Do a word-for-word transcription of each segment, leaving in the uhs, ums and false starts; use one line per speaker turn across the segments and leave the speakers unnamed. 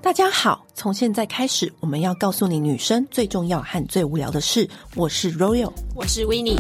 大家好，从现在开始，我们要告诉你女生最重要和最无聊的事。我是 Royal，
我是 Winnie。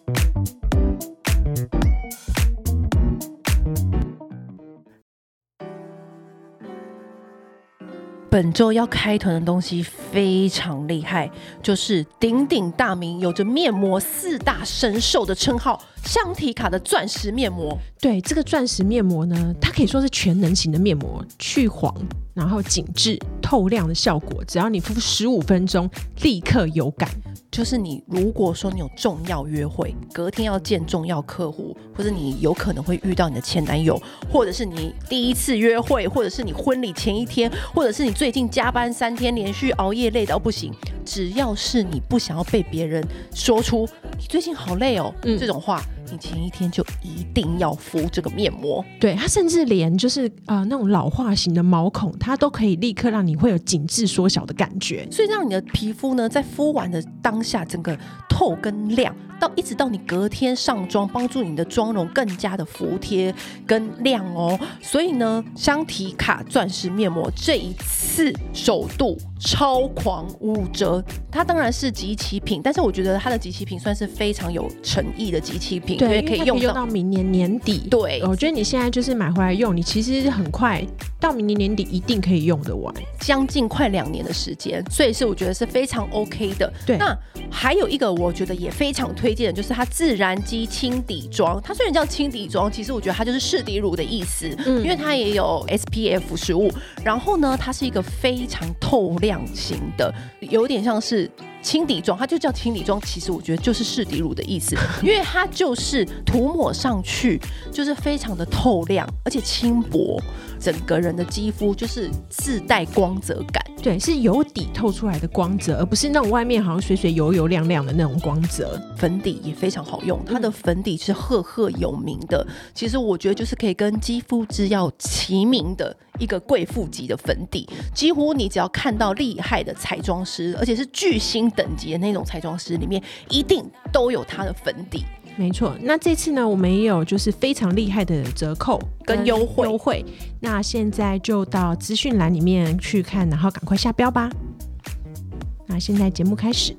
本周要开团的东西非常厉害，就是鼎鼎大名、有着面膜四大神兽的称号香缇卡的钻石面膜。
对，这个钻石面膜呢，它可以说是全能型的面膜，去黄然后紧致透亮的效果，只要你敷十五分钟立刻有感。
就是你如果说你有重要约会，隔天要见重要客户，或者你有可能会遇到你的前男友，或者是你第一次约会，或者是你婚礼前一天，或者是你最近加班三天连续熬夜累到不行，只要是你不想要被别人说出你最近好累哦、嗯、这种话，你前一天就一定要敷这个面膜。
对，它甚至连就是呃那种老化型的毛孔，它都可以立刻让你会有紧致缩小的感觉，
所以让你的皮肤呢在敷完的当下整个透跟亮，到一直到你隔天上妆，帮助你的妆容更加的服帖跟亮哦。所以呢，香缇卡钻石面膜这一次首度超狂五折，它当然是即期品，但是我觉得它的即期品算是非常有诚意的即期品，
对，
因为可以用 到,
用到明年年底。
对，
我觉得你现在就是买回来用，你其实很快到明年年底一定可以用得完，
将近快两年的时间，所以是我觉得是非常 OK 的。
对，
那还有一个我觉得也非常推荐的，就是它自然肌轻底妆。它虽然叫轻底妆，其实我觉得它就是适底乳的意思、嗯、因为它也有 S P F 十五，然后呢它是一个非常透亮型的，有点像是轻底妆，它就叫轻底妆，其实我觉得就是适底乳的意思，因为它就是涂抹上去就是非常的透亮，而且轻薄，整个人的肌肤就是自带光泽感。
对，是由底透出来的光泽，而不是那种外面好像水水油油亮亮的那种光泽。
粉底也非常好用，它的粉底是赫赫有名的，其实我觉得就是可以跟肌肤之钥齐名的一个贵妇级的粉底，几乎你只要看到厉害的彩妆师，而且是巨星等级的那种彩妆师里面，一定都有它的粉底。
没错，那这次呢，我们也有就是非常厉害的折扣
跟优惠
优惠，那现在就到资讯栏里面去看，然后赶快下标吧。那现在节目开始。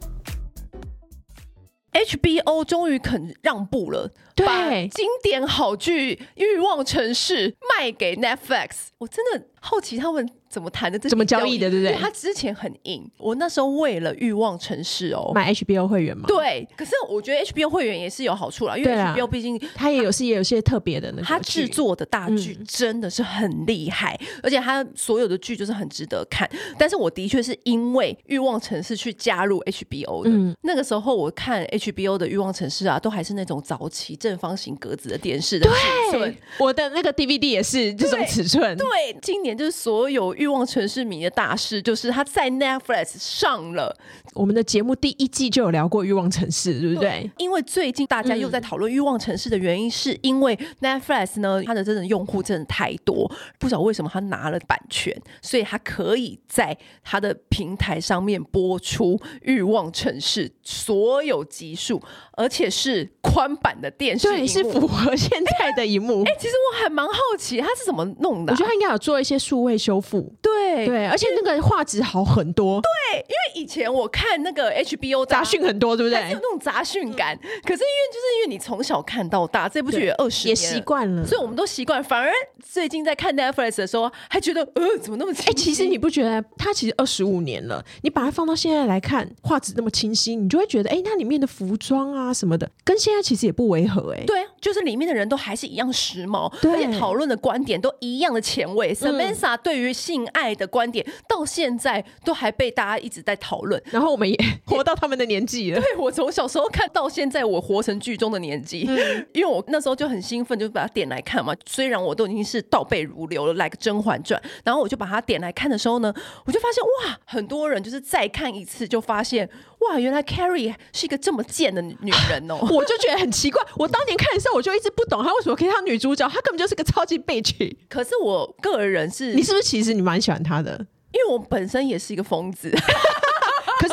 H B O 终于肯让步了，
对，
把经典好剧《欲望城市》卖给 Netflix。 我真的好奇他们怎么谈的，
怎么交易的，对不对？
因为他之前很硬，我那时候为了《欲望城市》哦
买 H B O 会员嘛。
对，可是我觉得 H B O 会员也是有好处啦，因为 H B O 毕竟
它也有是也有些特别的那个，
它制作的大剧真的是很厉害、嗯、而且它所有的剧就是很值得看。但是我的确是因为《欲望城市》去加入 H B O 的、嗯、那个时候我看 H B O 的《欲望城市》啊，都还是那种早期正方形格子的电视的尺寸，
我的那个 D V D 也是这种尺寸。
对, 对，今年就是所有欲望城市迷的大事，就是它在 Netflix 上了。
我们的节目第一季就有聊过欲望城市，对不对？对，
因为最近大家又在讨论欲望城市的原因、嗯、是因为 Netflix 呢，它的真的用户真的太多，不晓得为什么他拿了版权，所以他可以在他的平台上面播出欲望城市所有集数，而且是宽版的电视萤幕，
对，是符合现在的萤幕。
哎、欸欸，其实我还蛮好奇他是怎么弄的、啊、
我觉得他应该有做一些数位修复。
对
对，而且那个画质好很多。
对，因为以前我看那个 H B O
杂讯很多，对不对？
还是有那种杂讯感、嗯、可是因为就是因为你从小看到大，这部剧也二十年
也习惯了，
所以我们都习惯。反而最近在看 Netflix 的时候还觉得呃怎么那么清晰。
哎、欸，其实你不觉得它其实二十五年了，你把它放到现在来看，画质那么清晰，你就会觉得哎、欸，它里面的服装啊什么的跟现在其实也不违和。哎、欸，
对，就是里面的人都还是一样时髦，而且讨论的观点都一样的前卫、嗯、Samantha 对于性爱的观点到现在都还被大家一直在讨论，
然后我们也活到他们的年纪了。
对，我从小时候看到现在，我活成剧中的年纪、嗯、因为我那时候就很兴奋，就把它点来看嘛。虽然我都已经是倒背如流了 like 甄嬛传，然后我就把它点来看的时候呢，我就发现哇，很多人就是再看一次就发现哇，原来 Carrie 是一个这么贱的女人哦。
我就觉得很奇怪，我当年看的时候我就一直不懂她为什么可以当女主角，她根本就是个超级 bitch。
可是我个人是，
你是不是其实你蛮喜欢她的？
因为我本身也是一个疯子。
可是你对朋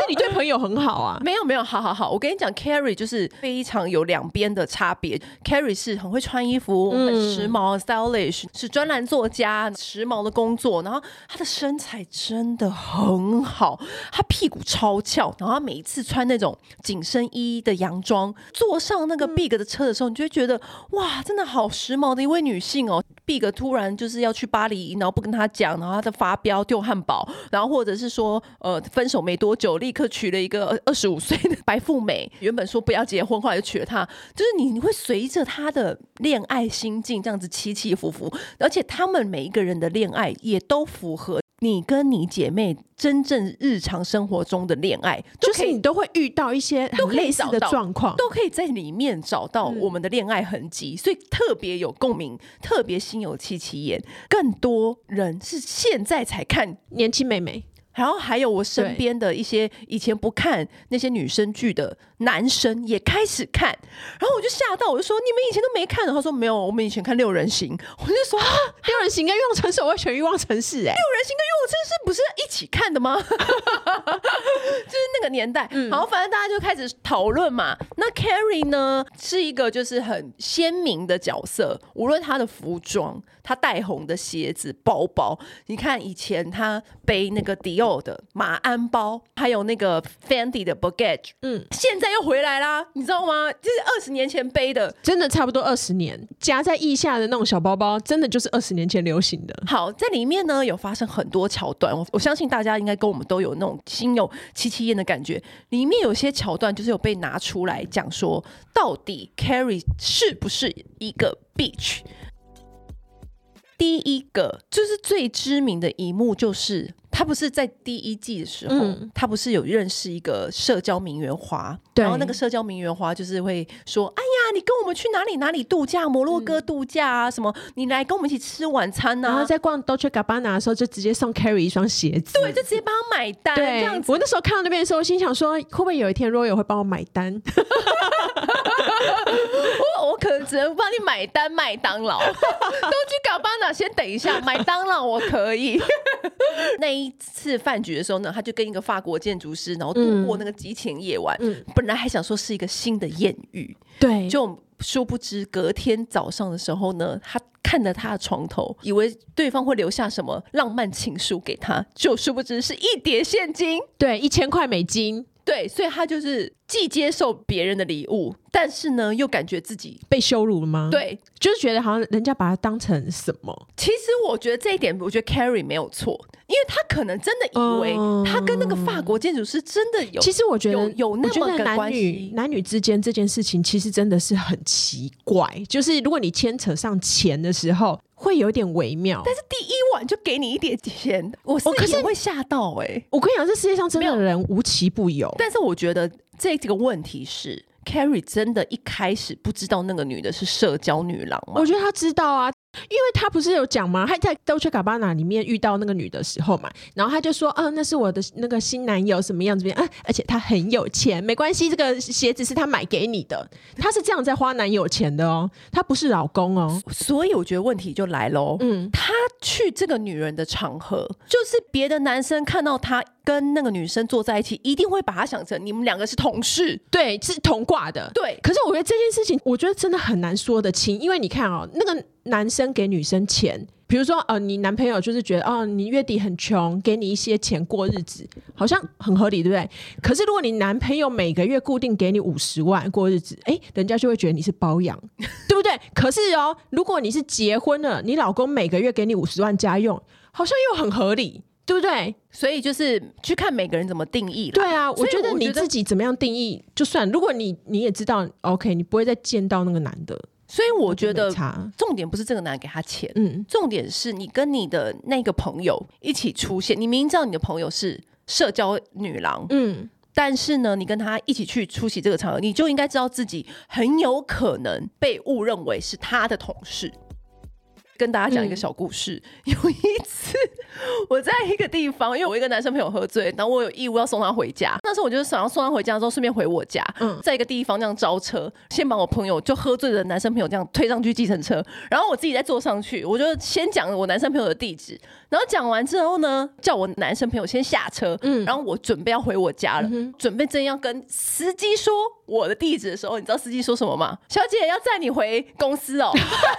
朋友很好啊。
没有没有，好好好，我跟你讲 Carrie 就是非常有两边的差别。 Carrie 是很会穿衣服、嗯、很时髦 stylish， 是专栏作家，时髦的工作，然后她的身材真的很好，她屁股超翘，然后她每一次穿那种紧身衣的洋装，坐上那个 Big 的车的时候，你就会觉得哇，真的好时髦的一位女性哦。 Big 突然就是要去巴黎，然后不跟她讲，然后她的发飙丢汉堡，然后或者是说呃分手没多久立刻娶了一个二十五岁的白富美，原本说不要结婚，后来就娶了她。就是你你会随着她的恋爱心境这样子起起伏伏，而且他们每一个人的恋爱也都符合你跟你姐妹真正日常生活中的恋爱，
就是你都会遇到一些很类似的状况，
都可以在里面找到我们的恋爱痕迹、嗯、所以特别有共鸣，特别心有戚戚焉。更多人是现在才看
年轻妹妹，
然后还有我身边的一些以前不看那些女生剧的男生也开始看，然后我就吓到，我就说你们以前都没看的，他说没有，我们以前看六人行。我就说、啊、
六人行跟欲望城市，我会选欲望城市。哎、欸，
六人行跟欲望城市不是一起看的吗？就是那个年代、嗯、好，反正大家就开始讨论嘛。那 Carrie 呢是一个就是很鲜明的角色，无论她的服装，她带红的鞋子包包，你看以前她背那个迪奥的马鞍包，还有那个 Fendi 的 Baggage， 嗯，现在又回来啦，你知道吗？就是二十年前背的，
真的差不多二十年，夹在腋下的那种小包包，真的就是二十年前流行的。
好，在里面呢有发生很多桥段，我我相信大家应该跟我们都有那种心有戚戚焉的感觉。里面有些桥段就是有被拿出来讲说，到底 Carrie 是不是一个 bitch？第一个就是最知名的一幕，就是他不是在第一季的时候、嗯、他不是有认识一个社交名媛花，然后那个社交名媛花就是会说，哎呀，你跟我们去哪里哪里度假，摩洛哥度假啊、嗯、什么，你来跟我们一起吃晚餐啊。
然后在逛 Dolce Gabbana 的时候就直接送 Carrie 一双鞋子，
对，就直接帮他买单。
对，
这样子。
我那时候看到那边的时候，我心想说会不会有一天 Royal 会帮我买单
我, 我可能只能帮你买单麦当劳Dolce Gabbana 先等一下，麦当劳我可以那一次饭局的时候呢，他就跟一个法国建筑师然后度过那个激情夜晚、嗯、本来还想说是一个新的艳遇，
对，
就殊不知隔天早上的时候呢，他看着他的床头，以为对方会留下什么浪漫情书给他，就殊不知是一叠现金，
对，一千块美金。
对，所以他就是既接受别人的礼物，但是呢又感觉自己
被羞辱了吗？
对，
就是觉得好像人家把他当成什么。
其实我觉得这一点，我觉得 Carrie 没有错，因为他可能真的以为他跟那个法国建筑师真的有、嗯、
其实我觉得 有, 有
那么个
关系。男女之间这件事情其实真的是很奇怪，就是如果你牵扯上钱的时候会有点微妙，
但是第一晚就给你一点钱，我是也会吓到。哎、欸，
我跟你讲，这世界上真的人无奇不有。
但是我觉得这个问题是 Carrie 真的一开始不知道那个女的是社交女郎吗？
我觉得她知道啊，因为他不是有讲吗？他在 Dolce Gabbana 里面遇到那个女的时候嘛，然后他就说啊，那是我的那个新男友什么样子啊，而且他很有钱，没关系，这个鞋子是他买给你的，他是这样在花男友钱的哦，他不是老公哦。
所以我觉得问题就来咯，嗯，他去这个女人的场合，就是别的男生看到他跟那个女生坐在一起，一定会把他想成你们两个是同事，
对，是同挂的，
对。
可是我觉得这件事情，我觉得真的很难说得清，因为你看哦，那个男生给女生钱，比如说呃，你男朋友就是觉得哦，你月底很穷，给你一些钱过日子，好像很合理，对不对？可是如果你男朋友每个月固定给你五十万过日子，哎，人家就会觉得你是包养，对不对？可是哦，如果你是结婚了，你老公每个月给你五十万家用，好像又很合理，对不对？
所以就是去看每个人怎么定义啦。
对啊，我觉得你自己怎么样定义就算。如果你你也知道 OK， 你不会再见到那个男的。
所以我觉得重点不是这个男人给他钱，嗯，重点是你跟你的那个朋友一起出现，你明明知道你的朋友是社交女郎，嗯，但是呢你跟他一起去出席这个场合，你就应该知道自己很有可能被误认为是他的同事。 跟大家讲一个小故事、嗯、有一次我在一个地方，因为我一个男生朋友喝醉，然后我有义务要送他回家，那时候我就想要送他回家之后顺便回我家、嗯、在一个地方这样招车，先把我朋友就喝醉的男生朋友这样推上去计程车，然后我自己再坐上去，我就先讲我男生朋友的地址，然后讲完之后呢叫我男生朋友先下车、嗯、然后我准备要回我家了、嗯、准备正要跟司机说我的地址的时候，你知道司机说什么吗？小姐要载你回公司哦。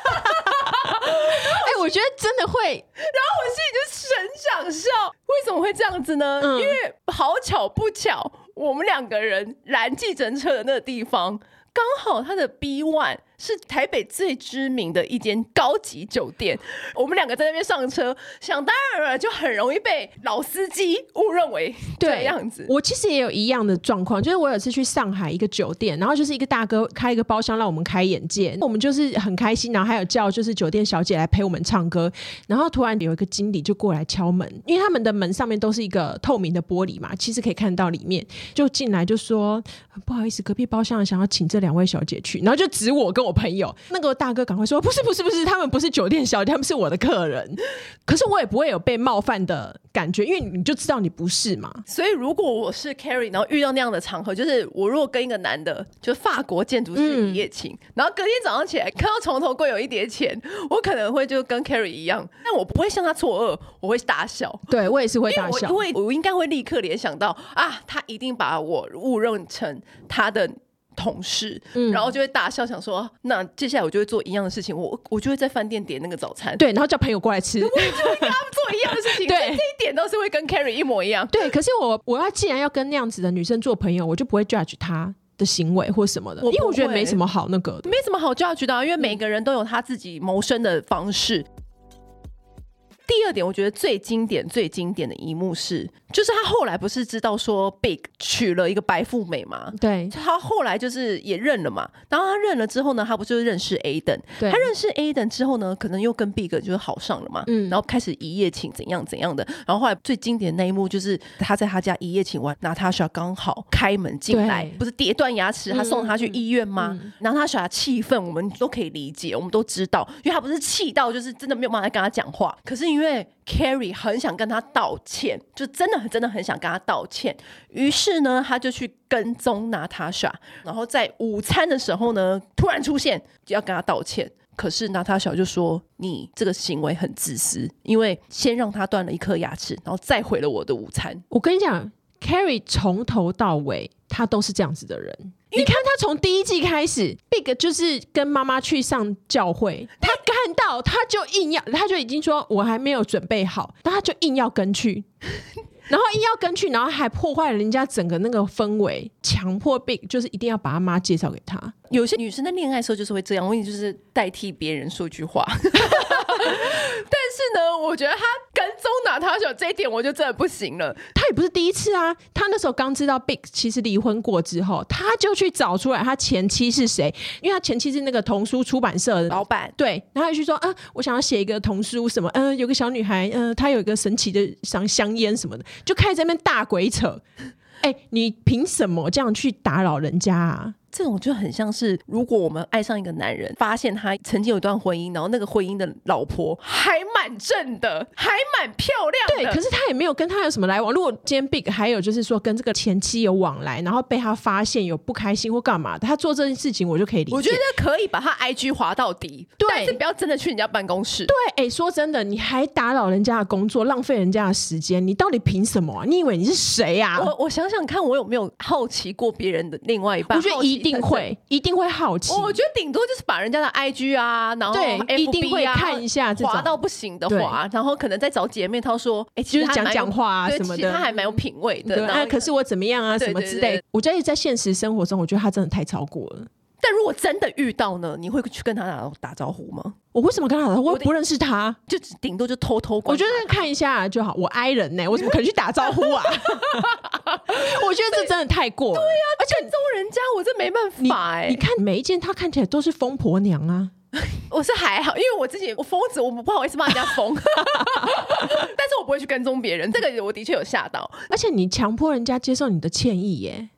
哎、欸，我觉得真的会，然
后我心里就神想笑，为什么会这样子呢、嗯、因为好巧不巧我们两个人拦计程车的那个地方刚好他的 B 一 是台北最知名的一间高级酒店，我们两个在那边上车，想当然了就很容易被老司机误认为这样子。
我其实也有一样的状况，就是我有次去上海一个酒店，然后就是一个大哥开一个包厢让我们开眼界，我们就是很开心，然后还有叫就是酒店小姐来陪我们唱歌，然后突然有一个经理就过来敲门，因为他们的门上面都是一个透明的玻璃嘛，其实可以看到里面，就进来就说不好意思，隔壁包厢想要请这两位小姐去，然后就指我跟我朋友，那个大哥赶快说不是不是不是，他们不是酒店小姐，他们是我的客人。可是我也不会有被冒犯的感觉，因为你就知道你不是嘛。
所以如果我是 Carrie 然后遇到那样的场合，就是我如果跟一个男的就法国建筑师一夜情、嗯、然后隔天早上起来看到床头柜有一叠钱，我可能会就跟 Carrie 一样，但我不会向他错愕，我会大笑。
对，我也是会大笑，
因为 我, 我应该会立刻联想到啊，他一定把我误认成他的同事、嗯、然后就会大笑，想说那接下来我就会做一样的事情，我我就会在饭店点那个早餐，
对，然后叫朋友过来吃，
我也就会跟他们做一样的事情。对，这一点都是会跟 Carrie 一模一样。
对，可是我我要既然要跟那样子的女生做朋友，我就不会 judge 她的行为或什么的，因为我觉得没什么好那个的，
没什么好 judge 的、啊、因为每个人都有他自己谋生的方式。第二点，我觉得最经典最经典的一幕是，就是他后来不是知道说 Big 娶了一个白富美嘛，
对，
他后来就是也认了嘛，然后他认了之后呢，他不就是认识 Aden， 他认识 Aden 之后呢，可能又跟 Big 就是好上了嘛、嗯、然后开始一夜情怎样怎样的，然后后来最经典的那一幕就是他在他家一夜情完， Natasha 刚好开门进来，不是跌断牙齿他送他去医院吗、嗯嗯、Natasha 气愤我们都可以理解，我们都知道，因为他不是气到就是真的没有办法跟他讲话，可是因为 Carrie 很想跟他道歉，就真的真的很想跟他道歉，于是呢他就去跟踪 Natasha， 然后在午餐的时候呢突然出现要跟他道歉，可是 Natasha 就说你这个行为很自私，因为先让他断了一颗牙齿，然后再毁了我的午餐。我跟你讲
Carrie 从头到尾他都是这样子的人，你看他从第一季开始 Big 就是跟妈妈去上教会，他看到他就硬要，他就已经说我还没有准备好，但他就硬要跟去然后硬要跟去，然后还破坏了人家整个那个氛围，强迫 Big 就是一定要把他妈介绍给他。
有些女生在恋爱的时候就是会这样，我就是代替别人说句话但是呢我觉得他跟踪Natasha这一点我就真的不行了。
他也不是第一次啊，他那时候刚知道 Big 其实离婚过之后，他就去找出来他前妻是谁，因为他前妻是那个童书出版社的
老板，
对，然后他就说啊，我想要写一个童书什么，嗯、呃，有个小女孩，嗯、呃，她有一个神奇的香香烟什么的，就开始在那边大鬼扯。哎、欸，你凭什么这样去打扰人家啊？
这种就很像是如果我们爱上一个男人，发现他曾经有一段婚姻，然后那个婚姻的老婆还蛮正的，还蛮漂亮的，
对，可是他也没有跟他有什么来往。如果今天 Big 还有就是说跟这个前妻有往来，然后被他发现有不开心或干嘛的，他做这件事情我就可以理解，
我觉得可以把他 I G 滑到底，对，但是不要真的去人家办公室。
对，哎、欸，说真的，你还打扰人家的工作，浪费人家的时间，你到底凭什么啊？你以为你是谁啊？
我我想想看，我有没有好奇过别人的另外一半？
我觉得一定会，一定会好奇。
我觉得顶多就是把人家的 I G 啊，然后 F B 啊，
一定会看一下这种，
滑到不行的滑，然后可能再找姐妹她说，哎、欸，其实
就是讲讲话啊什么的，
他还蛮有品味的。
对，啊，可是我怎么样啊，什么之类的。对对对，我觉得在现实生活中，我觉得他真的太超过了。
但如果真的遇到呢，你会去跟他 打, 打招呼吗？
我为什么跟他打招呼？我不认识他，
就顶多就偷偷观察。
我觉得看一下就好。我 I 人呢、欸，我怎么可能去打招呼啊？我觉得这真的太过了。
对啊，而且跟踪人家，我这没办法哎、欸。
你看每一件，他看起来都是疯婆娘啊。
我是还好，因为我自己我疯子，我不好意思骂人家疯，但是我不会去跟踪别人，这个我的确有吓到。
而且你强迫人家接受你的歉意耶。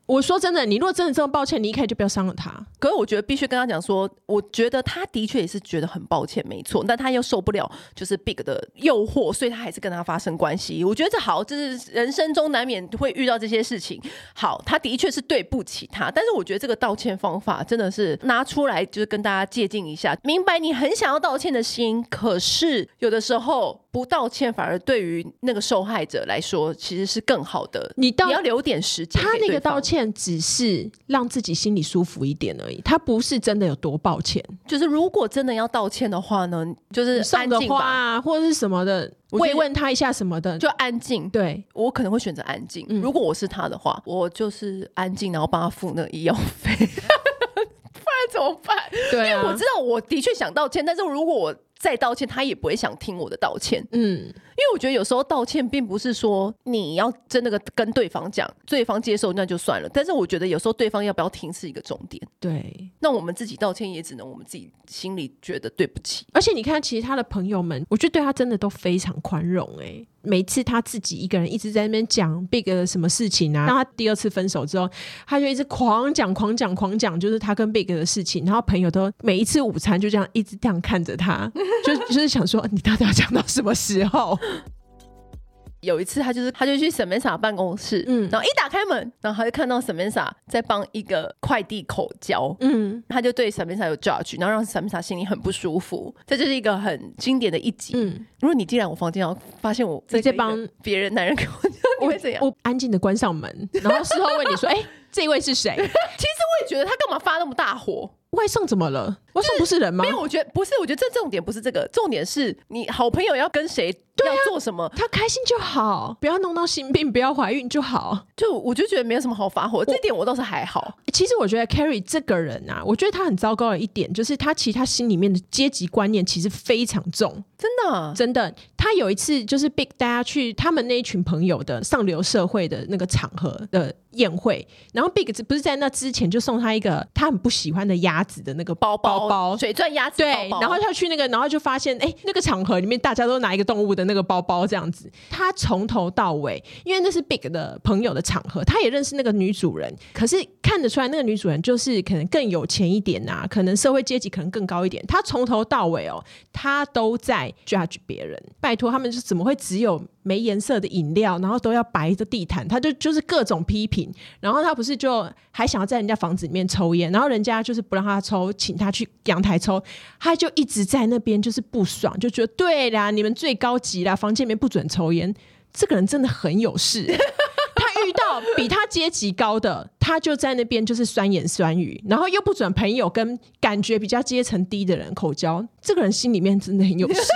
我说真的，你如果真的这么抱歉，你一开始就不要伤了他。
可是我觉得必须跟他讲说，我觉得他的确也是觉得很抱歉没错，但他又受不了就是 Big 的诱惑，所以他还是跟他发生关系。我觉得这好，就是人生中难免会遇到这些事情。好，他的确是对不起他，但是我觉得这个道歉方法真的是拿出来就是跟大家借鉴一下，明白你很想要道歉的心，可是有的时候不道歉反而对于那个受害者来说其实是更好的。
你到
你要留点时间给对方，
他那个道歉只是让自己心里舒服一点而已，他不是真的有多抱歉。
就是如果真的要道歉的话呢，就是安静吧，
送个花啊或者是什么的，慰问他一下什么的，
就安静。
对，我
可能会选择安静、
嗯、
如果我是他的话，我就是安静，然后帮他付那个医药费不然怎么办？对、啊、因为我知道我的确想道歉，但是如果我再道歉，他也不会想听我的道歉。嗯，因为我觉得有时候道歉并不是说你要真的跟对方讲，对方接受那就算了，但是我觉得有时候对方要不要听是一个重点。
对，
那我们自己道歉也只能我们自己心里觉得对不起。
而且你看其实他的朋友们我觉得对他真的都非常宽容。哎、欸，每次他自己一个人一直在那边讲 Big 的什么事情啊，当他第二次分手之后，他就一直狂讲狂讲狂讲，就是他跟 Big 的事情，然后朋友都每一次午餐就这样一直这样看着他就, 就是想说你到底要讲到什么时候。
有一次他就是他就去 Samantha 办公室、嗯、然后一打开门，然后他就看到 Samantha 在帮一个快递口交、嗯、他就对 Samantha 有 judge， 然后让 Samantha 心里很不舒服。这就是一个很经典的一集、嗯、如果你进来我房间然后发现我在帮别人男人口交，你会怎样？
我安静的关上门，然后事后问你说哎、欸，这位是谁？其实
我也觉得他干嘛发那么大火？
外送怎么了？外送不是人吗？
没有，我觉得不是，我觉得这重点不是这个，重点是你好朋友要跟谁、啊、要做什么，
他开心就好，不要弄到性病，不要怀孕就好。
就我就觉得没有什么好发火，这点我倒是还好。
其实我觉得 Carrie 这个人啊，我觉得他很糟糕的一点就是他其实他心里面的阶级观念其实非常重。
真的、啊、
真的。他有一次就是 Big 带他去他们那一群朋友的上流社会的那个场合的宴会，然后 Big 不是在那之前就送他一个他很不喜欢的鸭子的那个包包包
水钻鸭子包包，
对，然后他去那个然后就发现哎、欸，那个场合里面大家都拿一个动物的那个包包这样子。他从头到尾因为那是 Big 的朋友的场合，他也认识那个女主人，可是看得出来那个女主人就是可能更有钱一点啊，可能社会阶级可能更高一点，他从头到尾哦他都在 judge 别人。拜托，他们就怎么会只有没颜色的饮料然后都要白的地毯，他就就是各种批评。然后他不是就还想要在人家房子里面抽烟，然后人家就是不让他抽，请他去阳台抽，他就一直在那边就是不爽，就觉得对啦，你们最高级啦，房间里面不准抽烟。这个人真的很有事他遇到比他阶级高的，他就在那边就是酸言酸语，然后又不准朋友跟感觉比较阶层低的人口交，这个人心里面真的很有事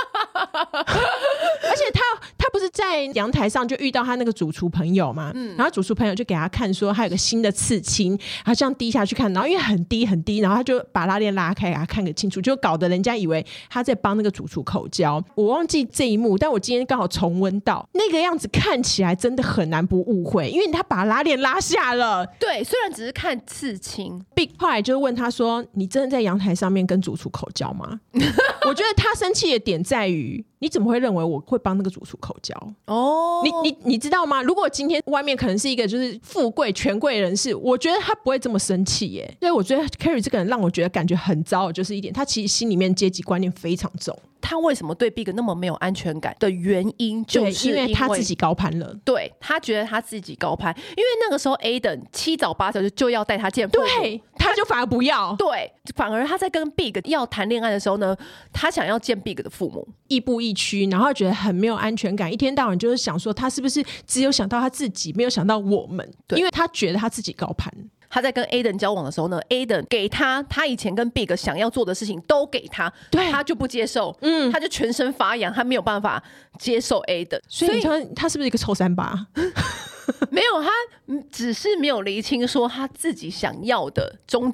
而且他他不是在阳台上就遇到他那个主厨朋友嘛、嗯、然后主厨朋友就给他看说他有个新的刺青，他这样低下去看，然后因为很低很低，然后他就把拉链拉开给他看个清楚，就搞得人家以为他在帮那个主厨口交。我忘记这一幕，但我今天刚好重温到那个样子，看起来真的很难不误会，因为他把拉链拉下了。
对，虽然只是看刺青。
Big 后来就问他说你真的在阳台上面跟主厨口交吗我觉得他生气的点在于你怎么会认为我会帮那个主厨口交哦？你你你知道吗？如果今天外面可能是一个就是富贵权贵人士，我觉得他不会这么生气耶。所以我觉得 Carrie 这个人让我觉得感觉很糟，就是一点他其实心里面阶级观念非常重。
他为什么对 Big 那么没有安全感的原因就是因
为, 因为他自己高攀了。
对，他觉得他自己高攀，因为那个时候 Aiden 七早八早 就, 就要带他见父母，
对，他就反而不要。
对，反而他在跟 Big 要谈恋爱的时候呢，他想要见 Big 的父母，
亦步亦趋，然后觉得很没有安全感，一天到晚就是想说他是不是只有想到他自己没有想到我们，因为他觉得他自己高攀。
他在跟 Aiden 交往的时候呢， Aiden 给他他以前跟 Big 想要做的事情都给他，对，他就不接受，嗯，他就全身发痒，他没有办法接受 Aiden。
所以你说他是不是一个臭三八
没有，他只是没有厘清说他自己想要的终极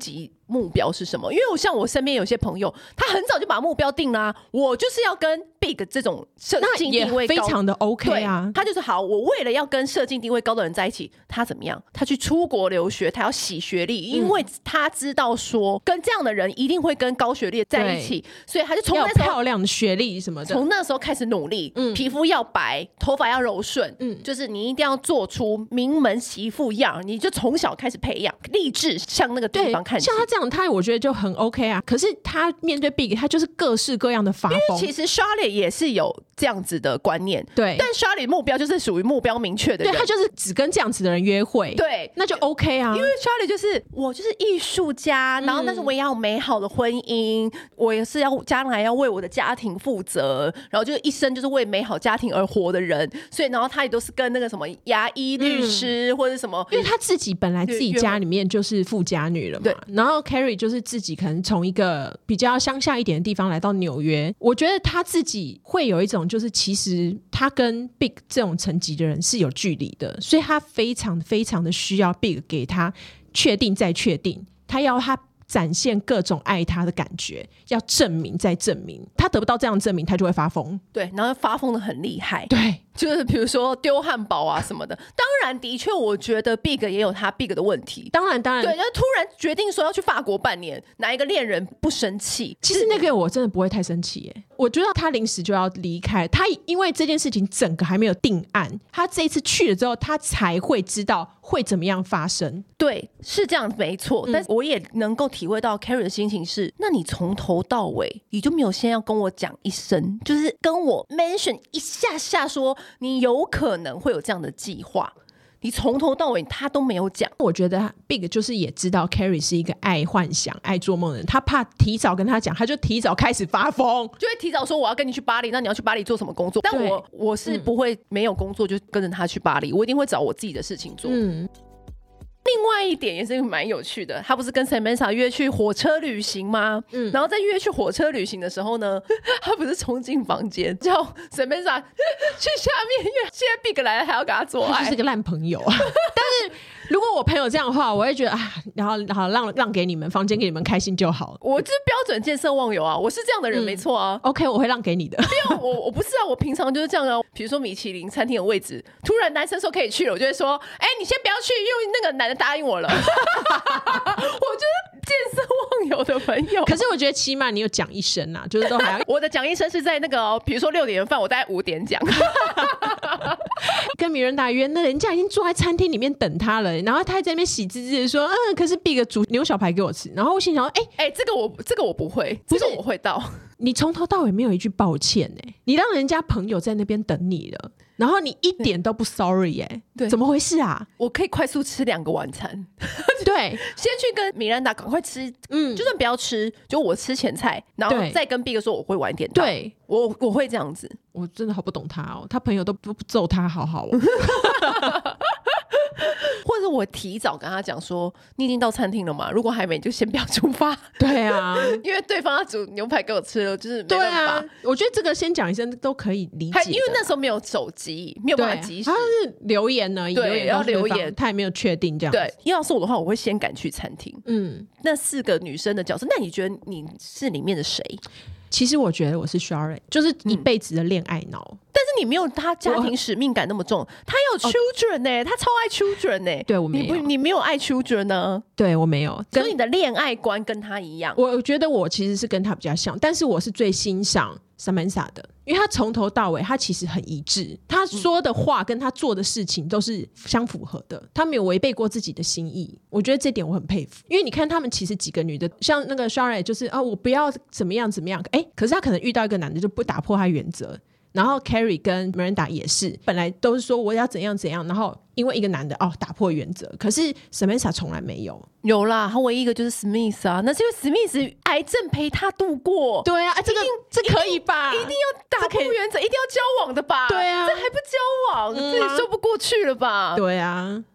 目标是什么？因为我像我身边有些朋友，他很早就把目标定啦、啊，我就是要跟 Big 这种社经地位高，
非常的 OK 啊。
他就是好，我为了要跟社经地位高的人在一起，他怎么样？他去出国留学，他要洗学历，因为他知道说跟这样的人一定会跟高学历在一起，所以他就从那时候
要漂亮的学历什么的，
从那时候开始努力，嗯、皮肤要白，头发要柔顺，嗯，就是你一定要做出名门媳妇样，你就从小开始培养，立志向那个地方看齐。
像他这样，他我觉得就很 OK 啊。可是他面对 Big， 他就是各式各样的发疯。
因为其实 Charlotte 也是有这样子的观念，
对，
但 Charlotte 目标就是属于目标明确的人，
对，他就是只跟这样子的人约会，
对，
那就 OK 啊。
因为 Charlotte 就是我就是艺术家，然后但是我也要有美好的婚姻，嗯、我也是要将来要为我的家庭负责，然后就一生就是为美好家庭而活的人，所以然后他也都是跟那个什么牙医、律师、嗯、或者什么，
因为他自己本来自己家里面就是富家女了嘛，对，然后 Carrie 就是自己可能从一个比较乡下一点的地方来到纽约，我觉得他自己会有一种就是其实他跟 Big 这种层级的人是有距离的，所以他非常非常的需要 Big 给他确定再确定，他要他展现各种爱他的感觉，要证明再证明，他得不到这样的证明他就会发疯，
对，然后发疯的很厉害，
对，
就是比如说丢汉堡啊什么的。当然的确我觉得 Big 也有他 Big 的问题，
当然当然，
对，就突然决定说要去法国半年，哪一个恋人不生气？
其实那个我真的不会太生气耶，我觉得他临时就要离开，他因为这件事情整个还没有定案，他这一次去了之后他才会知道会怎么样发生，
对，是这样没错、嗯、但是我也能够体会到 Carrie 的心情是，那你从头到尾你就没有先要跟我讲一声，就是跟我 mention 一下下说你有可能会有这样的计划，你从头到尾他都没有讲。
我觉得 Big 就是也知道 Carrie 是一个爱幻想爱做梦的人，他怕提早跟他讲，他就提早开始发疯，
就会提早说我要跟你去巴黎，那你要去巴黎做什么工作？但我我是不会没有工作就跟着他去巴黎、嗯、我一定会找我自己的事情做。嗯，另外一点也是蛮有趣的，他不是跟 Samantha 约去火车旅行吗？嗯，然后在约去火车旅行的时候呢，他不是冲进房间叫 Samantha 去下面，因为现在 Big 来了还要跟他做爱，
他就是个烂朋友啊。但是如果我朋友这样的话，我会觉得啊，然后好让让给你们房间给你们开心就好。
我就是标准见色忘友啊，我是这样的人、嗯、没错啊。
OK， 我会让给你的。
没有，我我不是啊，我平常就是这样啊。比如说米其林餐厅的位置，突然男生说可以去了，我就会说，哎、欸，你先不要去，因为那个男的答应我了。我就是见色忘友的朋友。
可是我觉得起码你有讲一声啊，就是都还要。
我的讲一声是在那个，比如说六点的饭，我大概五点讲。
跟米伦达约，那人家已经坐在餐厅里面等他了，然后他还在那边喜滋滋的说，嗯，可是 Big 煮牛小排给我吃，然后我心想，哎、
欸、哎、欸，这个我这个我不会，这个我会到。
你从头到尾没有一句抱歉哎、欸，你让人家朋友在那边等你了，然后你一点都不 sorry 哎、欸，对，怎么回事啊？
我可以快速吃两个晚餐，
对，
先去跟米兰达赶快吃，嗯，就算不要吃，就我吃前菜，然后再跟 Big 说我会晚一点到，对，我我会这样子。
我真的好不懂他哦，他朋友都不揍他好好哦。
或者我提早跟他讲说，你已经到餐厅了嘛？如果还没，就先不要出发。
对啊，
因为对方要煮牛排给我吃了，就是没办法。
对啊，我觉得这个先讲一声都可以理解。
因为那时候没有手机，没有办法及时。
他是留言而已，
对，要留言，
他也没有确定这样子。
对，要是我的话，我会先赶去餐厅。嗯，那四个女生的角色，那你觉得你是里面的谁？
其实我觉得我是 Charlotte， 就是一辈子的恋爱脑、嗯，
但是你没有他家庭使命感那么重，他有 children 呢、欸哦，他超爱 children 呢、欸。
对我没有，
你不你没有爱 children 呢？
对我没有，
所以你的恋爱观跟他一样。
我觉得我其实是跟他比较像，但是我是最欣赏 Samantha 的，因为他从头到尾他其实很一致，他说的话跟他做的事情都是相符合的，他没有违背过自己的心意。我觉得这点我很佩服，因为你看他们其实几个女的，像那个 Charlotte 就是啊，我不要怎么样怎么样，哎，可是他可能遇到一个男的就不打破他原则。然后 Carrie 跟 Miranda 也是，本来都是说我要怎样怎样，然后因为一个男的哦打破原则，可是 Samantha 从来没有。
有啦，他唯一一个就是 Smith 啊，那是因为 Smith 癌症陪他度过。
对啊，啊这个这可以吧？
一定要打破原则，一定要交往的吧？
对啊，
这还不交往，嗯啊、这也说不过去了吧？
对啊。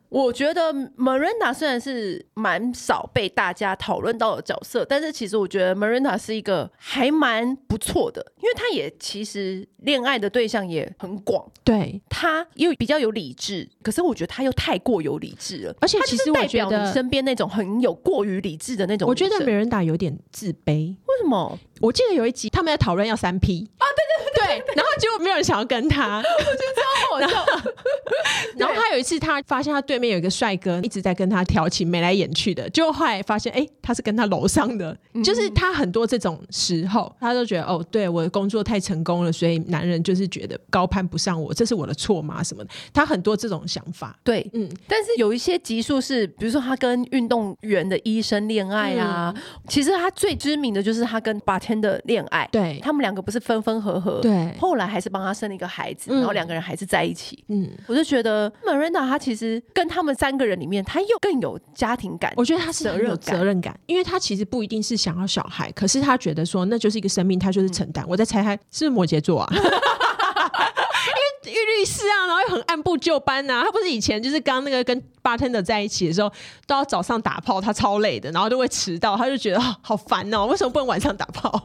我觉得 Miranda 虽然是蛮少被大家讨论到的角色，但是其实我觉得 Miranda 是一个还蛮不错的，因为她也其实恋爱的对象也很广，
对，
她又比较有理智，可是我觉得她又太过有理智了，
而且其实我觉得
你身边那种很有过于理智的那种女生，
我觉得 Miranda 有点自卑。
为什么？
我记得有一集他们在讨论要三 P 啊，对对 对, 对, 对，然后结果没有人想要跟他，我觉得超好笑。然后他有一次他发现他对面有一个帅哥一直在跟他调情，眉来眼去的，结果后来发现哎、欸，他是跟他楼上的、嗯、就是他很多这种时候他都觉得哦，对，我的工作太成功了，所以男人就是觉得高攀不上我，这是我的错吗什么的，他很多这种想法。
对，嗯，但是有一些集数是比如说他跟运动员的医生恋爱啊、嗯、其实他最知名的就是他跟 bartender 恋爱，对，他们两个不是分分合合，对，后来还是帮他生了一个孩子、嗯、然后两个人还是在一起。嗯，我就觉得 Miranda 他其实跟他们三个人里面他又更有家庭感，
我觉得他是很有责任感，因为他其实不一定是想要小孩，可是他觉得说那就是一个生命，他就是承担、嗯、我在猜他是不是摩羯座啊因为律师啊，然后又很按部就班啊，他不是以前就是刚那个跟 bartender 在一起的时候都要早上打炮，他超累的，然后都会迟到，他就觉得、哦、好烦哦，为什么不能晚上打炮。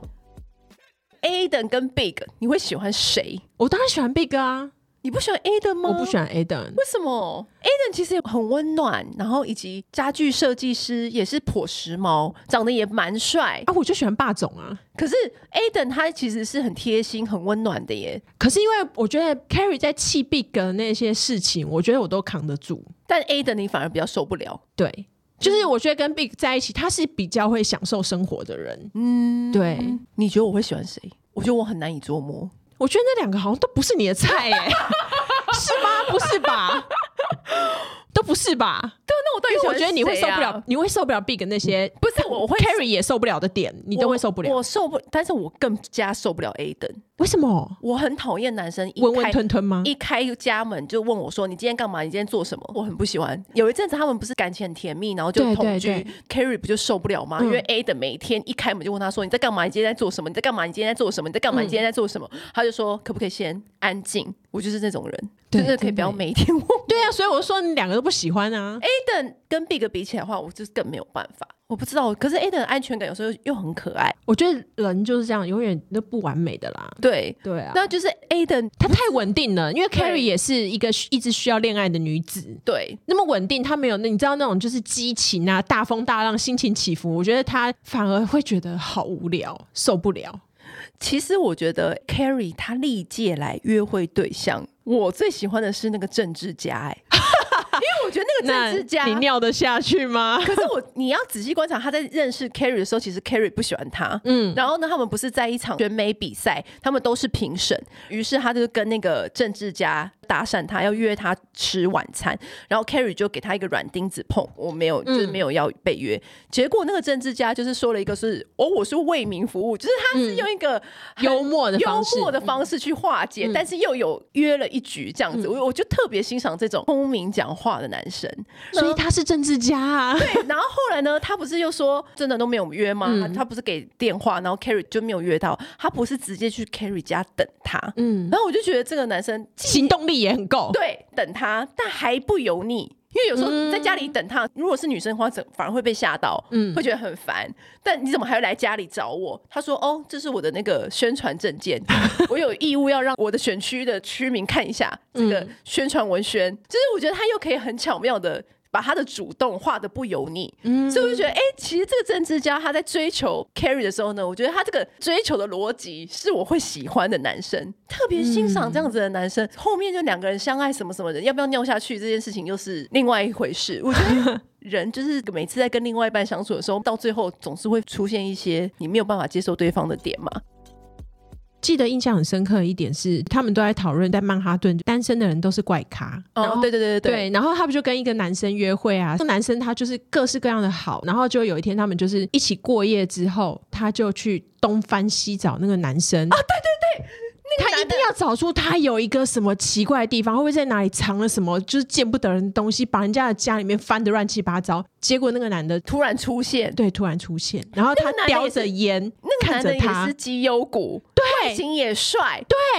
Aiden 跟 Big 你会喜欢谁？
我当然喜欢 Big 啊。
你不喜欢 Aiden 吗？
我不喜欢 Aiden。
为什么？ Aiden 其实很温暖，然后以及家具设计师也是颇时髦，长得也蛮帅
啊，我就喜欢霸总啊。
可是 Aiden 他其实是很贴心很温暖的耶。
可是因为我觉得 Carrie 在气 Big 的那些事情我觉得我都扛得住，
但 Aiden 你反而比较受不了。
对，就是我觉得跟 Big 在一起他是比较会享受生活的人。嗯，对。
你觉得我会喜欢谁？我觉得我很难以捉摸。
我觉得那两个好像都不是你的菜耶是吗？不是吧都不是吧？
对，那我到底喜欢谁啊？
因为我觉得你会受不了，你会受不了 Big 那些
不是我会
Carrie 也受不了的点，你都会受不了。
我, 我受不，但是我更加受不了 Aiden。
为什么？
我很讨厌男生一
温温吞吞吗？
一开家门就问我说：“你今天干嘛？你今天做什么？”我很不喜欢。有一阵子他们不是感情很甜蜜，然后就同居，对对对 Carrie 不就受不了吗？嗯、因为 Aiden 每天一开门就问他说：“你在干嘛？你今天在做什么？你在干嘛？你今天在做什么？你在干嘛？你今天在做什么？”嗯、他就说：“可不可以先安静？”我就是那种人，就是可以不要每天问。
对啊，所以我说你两个都不喜欢啊。
Aiden 跟 Big 比起来的话，我就是更没有办法。我不知道，可是 Aiden 的安全感有时候 又, 又很可爱。
我觉得人就是这样，永远都不完美的啦。
对
对啊，
那就是 Aiden
她太稳定了，因为 Carrie 也是一个一直需要恋爱的女子。
对，
那么稳定，她没有你知道那种就是激情啊、大风大浪、心情起伏，我觉得她反而会觉得好无聊，受不了。
其实我觉得 Carrie 她历届来约会对象，我最喜欢的是那个政治家哎、欸。因为我觉得那个政治家，
你尿得下去吗？
可是我你要仔细观察，他在认识 Carrie 的时候，其实 Carrie 不喜欢他。嗯，然后呢，他们不是在一场选美比赛，他们都是评审，于是他就跟那个政治家搭讪他，要约他吃晚餐，然后 Carrie 就给他一个软钉子碰，我没有，就是没有要被约。嗯、结果那个政治家就是说了一个是哦，我是为民服务，就是他是用一个
幽默的方式
幽默的方式去化解，嗯、但是又有约了一局这样子，嗯、我我就特别欣赏这种聪明讲话的男生。
所以他是政治家啊。
对，然后后来呢，他不是又说真的都没有约吗？嗯、他不是给电话，然后 Carrie 就没有约到，他不是直接去 Carrie 家等他。嗯，然后我就觉得这个男生
行动力也很够。
对，等他，但还不油腻。因为有时候在家里等他，嗯、如果是女生的话，反而会被吓到，嗯，会觉得很烦。但你怎么还要来家里找我？他说：“哦，这是我的那个宣传证件，我有义务要让我的选区的居民看一下这个宣传文宣。嗯”就是我觉得他又可以很巧妙的把他的主动画得不油腻，嗯，所以我就觉得，哎、欸，其实这个政治家他在追求 Carrie 的时候呢，我觉得他这个追求的逻辑是我会喜欢的男生，特别欣赏这样子的男生。嗯、后面就两个人相爱什么什么的，要不要尿下去这件事情又是另外一回事。我觉得人就是每次在跟另外一半相处的时候，到最后总是会出现一些你没有办法接受对方的点嘛。
记得印象很深刻的一点是，他们都在讨论在曼哈顿单身的人都是怪咖。
哦，对对对 对,
对，然后他们就跟一个男生约会啊，这男生他就是各式各样的好，然后就有一天他们就是一起过夜之后，他就去东翻西找那个男生。
啊，对对对。
他一定要找出他有一个什么奇怪的地方，会不会在哪里藏了什么就是见不得人的东西，把人家的家里面翻得乱七八糟。结果那个男的
突然出现，
对，突然出现，然后他叼着烟，
那个男的也是绩优股，对，外形也帅，
对。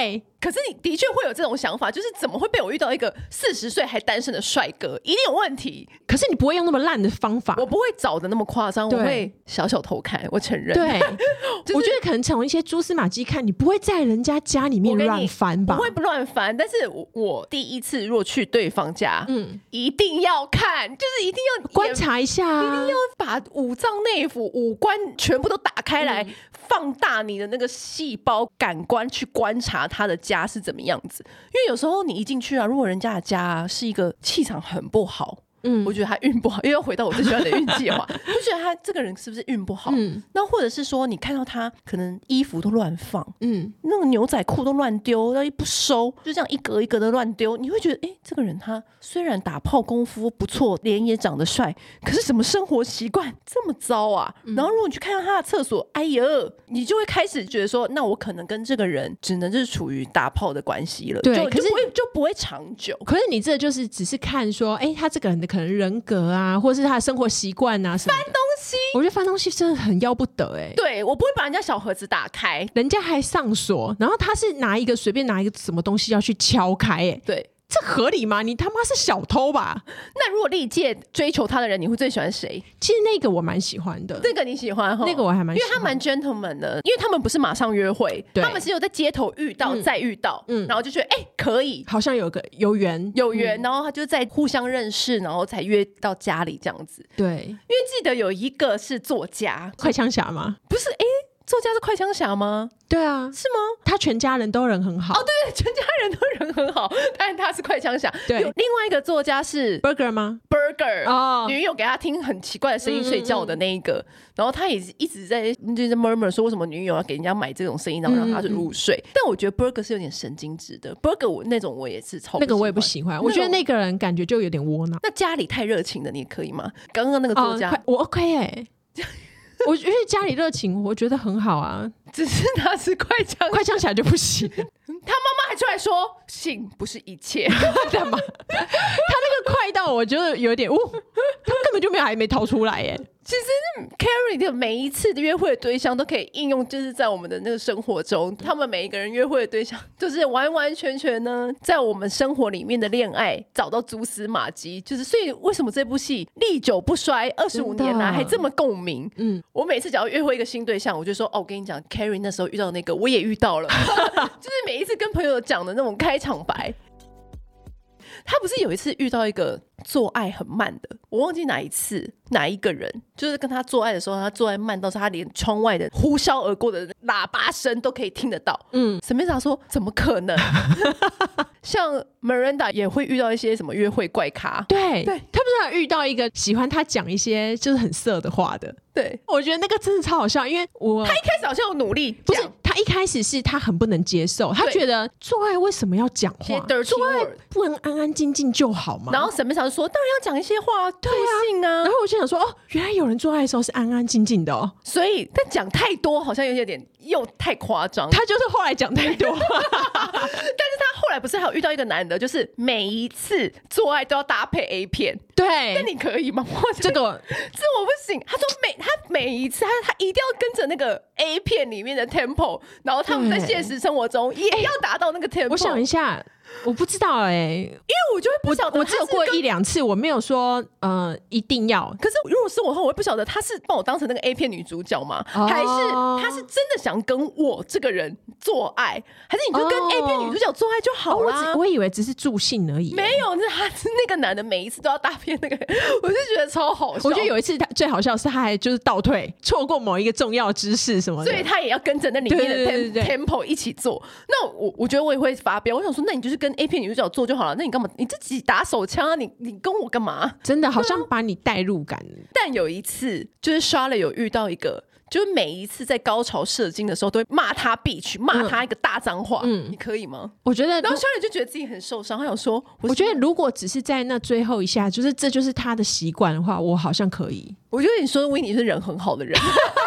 可是你的确会有这种想法，就是怎么会被我遇到一个四十岁还单身的帅哥，一定有问题。
可是你不会用那么烂的方法，
我不会找的那么夸张，我会小小偷看，我承认。
对，
就是、
我觉得可能从一些蛛丝马迹看，你不会在人家家里面乱翻吧？
不会不乱翻，但是我我第一次如果去对方家，嗯，一定要看，就是一定要
观察一下、啊，
一定要把五脏内腑、五官全部都打开来。嗯，放大你的那个细胞感官去观察他的家是怎么样子，因为有时候你一进去啊，如果人家的家、啊、是一个气场很不好，嗯，我觉得他运不好，因为要回到我最喜欢的运气的话，就觉得他这个人是不是运不好？嗯，那或者是说你看到他可能衣服都乱放，嗯，那个牛仔裤都乱丢，然后不收，就这样一格一格的乱丢，你会觉得，哎、欸，这个人他虽然打炮功夫不错，脸也长得帅，可是什么生活习惯这么糟啊？嗯、然后如果你去看到他的厕所，哎呀，你就会开始觉得说，那我可能跟这个人只能是处于打炮的关系了，
对，
就
可是
就不会就不会长久。
可是你这就是只是看说，哎、欸，他这个人的可能人格啊，或者是他的生活习惯啊什么的，
翻东西，
我觉得翻东西真的很要不得哎、欸。
对，我不会把人家小盒子打开，
人家还上锁，然后他是拿一个随便拿一个什么东西要去敲开哎、欸。
对。
这合理吗？你他妈是小偷吧？
那如果历届追求他的人，你会最喜欢谁？
其实那个我蛮喜欢的，
那个你喜欢？
那个我还蛮喜欢，
因为他蛮 gentleman 的，因为他们不是马上约会，他们是有在街头遇到、嗯、再遇到、嗯，然后就觉得哎、欸、可以，
好像有个有缘
有缘、嗯，然后他就在互相认识，然后才约到家里这样子。
对，
因为记得有一个是作家，
快枪侠吗？
不是，哎、欸。作家是快枪侠吗？
对啊，
是吗？
他全家人都人很好。
哦，对，全家人都人很好，但他是快枪侠。
对，
有另外一个作家是
Burger 吗
？Burger，、
哦、
女友给他听很奇怪的声音睡觉的那一个，嗯嗯嗯，然后他也一直在就是 murmur 说为什么女友要给人家买这种声音，然后让他入睡。嗯嗯，但我觉得 Burger 是有点神经质的 ，Burger 我那种我也是超不喜欢，
那个我也不喜欢，我觉得那个人感觉就有点窝囊。
那家里太热情的你也可以吗？刚刚那个作家，
哦、我 OK 哎、欸。我觉得家里热情，我觉得很好啊。
只是他是快枪，
快枪起来就不行。
他妈妈还出来说，性不是一切，
干嘛？他那个快到我觉得有点，哦，他根本就没有还没逃出来耶。
其实 Carrie 的每一次的约会的对象都可以应用，就是在我们的那个生活中，他们每一个人约会的对象，就是完完全全呢，在我们生活里面的恋爱找到蛛丝马迹，就是所以为什么这部戏历久不衰，二十五年来还这么共鸣？嗯，我每次只要约会一个新对象，我就说哦，我跟你讲 ，Carrie 那时候遇到那个，我也遇到了，就是每一次跟朋友讲的那种开场白。他不是有一次遇到一个做爱很慢的，我忘记哪一次哪一个人，就是跟他做爱的时候，他做爱慢到他连窗外的呼啸而过的喇叭声都可以听得到。嗯，沈面长说怎么可能？像 Miranda 也会遇到一些什么约会怪咖，
对对，他不是遇到一个喜欢他讲一些就是很色的话的。
对，
我觉得那个真的超好笑，因为我
他一开始好像有努力，
不是他一开始是他很不能接受，他觉得做爱为什么要讲话？做爱不能安安静静就好吗？
然后沈面长就说，当然要讲一些话，对啊。然
后我就想说，哦，原来有人做爱的时候是安安静静的哦。
所以但讲太多好像有点又太夸张。
他就是后来讲太多，
但是他后来不是还有遇到一个男的，就是每一次做爱都要搭配 A 片。
对，
那你可以吗？
这个
这我不行。他说每他每一次他他一定要跟着那个 A 片里面的 tempo， 然后他们在现实生活中也要达到那个 tempo。欸、
我想一下。我不知道哎、欸，因为
我就会不晓得，
我只有过一两次，我没有说呃一定要。
可是如果是我的话，我会不晓得他是把我当成那个 A 片女主角吗？哦、还是他是真的想跟我这个人做爱？还是你就跟 A 片女主角做爱就好了、
哦？我以为只是助兴而已。
没有，那他是那个男的每一次都要搭配那个，我就觉得超好笑。
我觉得有一次他最好笑的是他还就是倒退，错过某一个重要知识什么的，
所以他也要跟着那里面的 tempo 一起做。那我我觉得我也会发飙，我想说，那你就是跟 A 片女主角做就好了，那你干嘛？你自己打手枪啊！你你跟我干嘛？
真的好像把你带入感。
但有一次，就是 Charlotte 有遇到一个，就是每一次在高潮射精的时候，都会骂他 bitch， 骂他一个大脏话。嗯，你可以吗？
我觉得，
然后 Charlotte 就觉得自己很受伤，他想说，
我觉得如果只是在那最后一下，就是这就是他的习惯的话，我好像可以。
我觉得你说 Winnie 是人很好的人。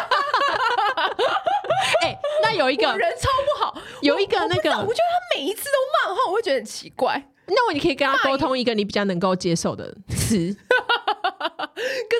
哎、欸，那有一个
人超不好，
有一个那个，
我, 我, 我觉得他每一次都骂的话，我会觉得很奇怪。
那我你可以跟他沟通一个你比较能够接受的词。
可是他已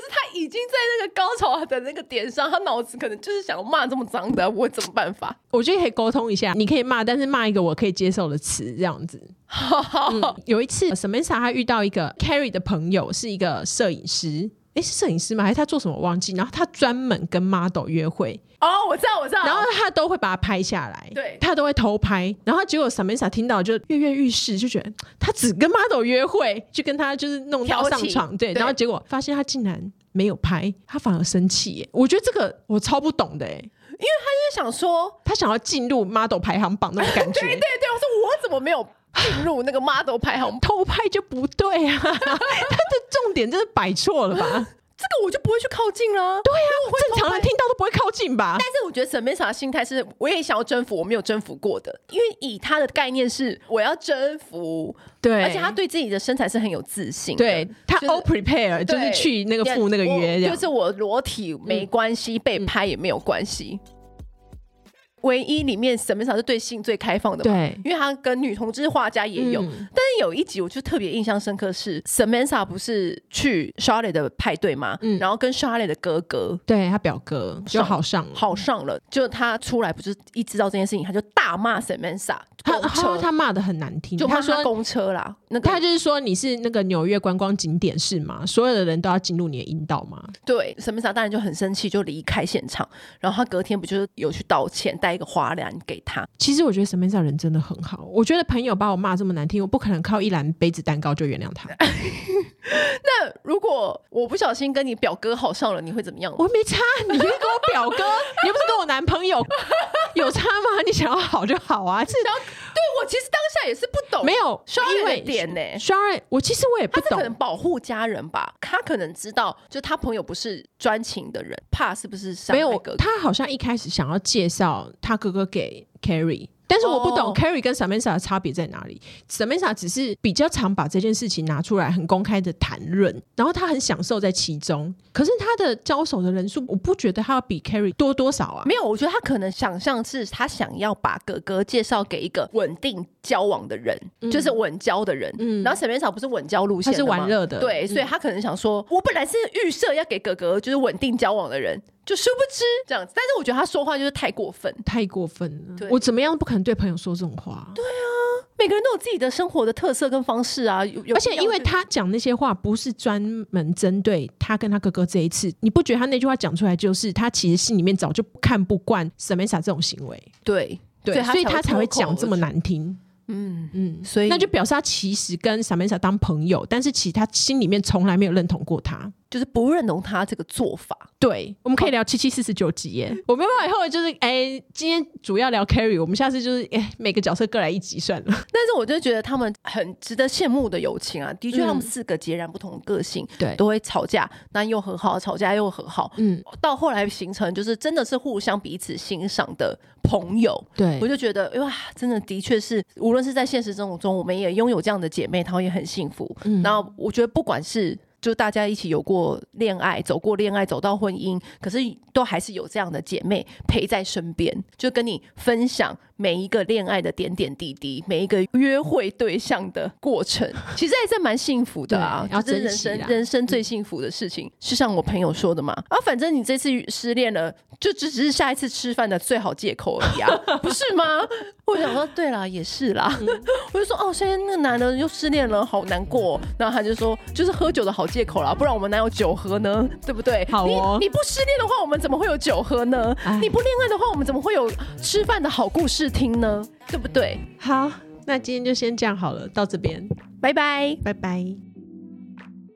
经在那个高潮的那个点上，他脑子可能就是想骂这么脏的，我怎么办法？
我觉得可以沟通一下，你可以骂，但是骂一个我可以接受的词，这样子。嗯、有一次 Samantha 她遇到一个 Carrie 的朋友，是一个摄影师。诶，是摄影师吗？还是他做什么忘记？然后他专门跟 model 约会。
哦，我知道我知道。
然后他都会把他拍下来，
对，
他都会偷拍。然后结果 Samantha 听到就跃跃欲试，就觉得他只跟 model 约会，就跟他就是弄到上床，对。然后结果发现他竟然没有拍，他反而生气耶。我觉得这个我超不懂的耶，
因为他就是想说他
想要进入 model 排行榜那种感觉。
对对对，我说我怎么没有进入那个 model 排行榜？
偷拍就不对啊，他的重点真的摆错了吧？
这个我就不会去靠近了。
对啊，正常人听到都不会靠近吧。
但是我觉得 Samantha 的心态是，我也想要征服我没有征服过的，因为以他的概念是我要征服，
对，
而且他对自己的身材是很有自信的，
对，他 all prepare 就是、就是去那个赴那个约，
就是我裸体没关系、嗯，被拍也没有关系。唯一里面 Samantha 是对性最开放的嘛，
对，
因为他跟女同志画家也有、嗯、但是有一集我就特别印象深刻是 Samantha 不是去 Charlotte 的派对嘛、嗯、然后跟 Charlotte 的哥哥，
对，他表哥就好上了
好上了，就他出来不是一知道这件事情他就大骂 Samantha，
他他他骂得很难听，
就他说公车啦、那个、
他就是说你是那个纽约观光景点是吗？所有的人都要进入你的阴道吗？
对， Samantha 当然就很生气，就离开现场，然后他隔天不就是有去道歉，带一个花篮给他。
其实我觉得 Samantha 人真的很好，我觉得朋友把我骂这么难听，我不可能靠一篮杯子蛋糕就原谅他。
那如果我不小心跟你表哥好上了，你会怎么样？
我没差，你可以跟我表哥，你又不是跟我男朋友，有差吗？你想要好就好啊。是
对，我其实当下也是不懂，
没有
Charlotte 的点呢、欸、
Charlotte 我其实我也不懂，
他可能保护家人吧，他可能知道就他朋友不是专情的人，怕是不是伤害哥哥。
没有，他好像一开始想要介绍他哥哥给 Carrie，但是我不懂、oh. Carrie 跟 Samantha 的差别在哪里。 Samantha 只是比较常把这件事情拿出来很公开的谈论，然后他很享受在其中，可是他的交手的人数我不觉得他要比 Carrie 多多少啊。
没有，我觉得他可能想象是他想要把哥哥介绍给一个稳定交往的人、嗯、就是稳交的人、嗯、然后 Samantha 不是稳交路线的吗？
他是玩乐的，
对、嗯、所以他可能想说我本来是预设要给哥哥就是稳定交往的人，就殊不知这样子。但是我觉得他说话就是太过分，
太过分了。我怎么样都不可能对朋友说这种话。
对啊，每个人都有自己的生活的特色跟方式啊，
而且因为他讲那些话不是专门针对他跟他哥哥这一次，你不觉得他那句话讲出来就是他其实心里面早就看不惯 Samantha 这种行为？
对对，
所以他 才, 所以他才会讲这么难听。嗯嗯，所以那就表示他其实跟 Samantha 当朋友，但是其实他心里面从来没有认同过他，
就是不认同他这个做法。
对，我们可以聊七七四十九集耶。我们以后就是哎、欸，今天主要聊 Carrie， 我们下次就是哎、欸，每个角色各来一集算了。
但是我就觉得他们很值得羡慕的友情啊，的确他们四个截然不同的个性，对、嗯，都会吵架，但又和好，吵架又和好，嗯，到后来形成就是真的是互相彼此欣赏的朋友。对，我就觉得哇，真的的确是，无论是在现实生活中，我们也拥有这样的姐妹，她们也很幸福。嗯，然后我觉得不管是就大家一起有过恋爱，走过恋爱，走到婚姻，可是都还是有这样的姐妹陪在身边，就跟你分享每一个恋爱的点点滴滴，每一个约会对象的过程，其实还是蛮幸福的啊，就是人生人生最幸福的事情，是像我朋友说的嘛，啊，反正你这次失恋了，就只只是下一次吃饭的最好借口而已啊，不是吗？我想说，对啦，也是啦，嗯、我就说哦，现在那个男的又失恋了，好难过、哦。然后他就说，就是喝酒的好借口啦，不然我们哪有酒喝呢？对不对？
好哦，
你你不失恋的话，我们怎么会有酒喝呢？你不恋爱的话，我们怎么会有吃饭的好故事听呢？对不对？
好，那今天就先这样好了，到这边，
拜拜，
拜拜。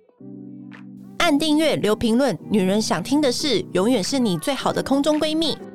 按订阅，留评论，女人想听的事，永远是你最好的空中闺蜜。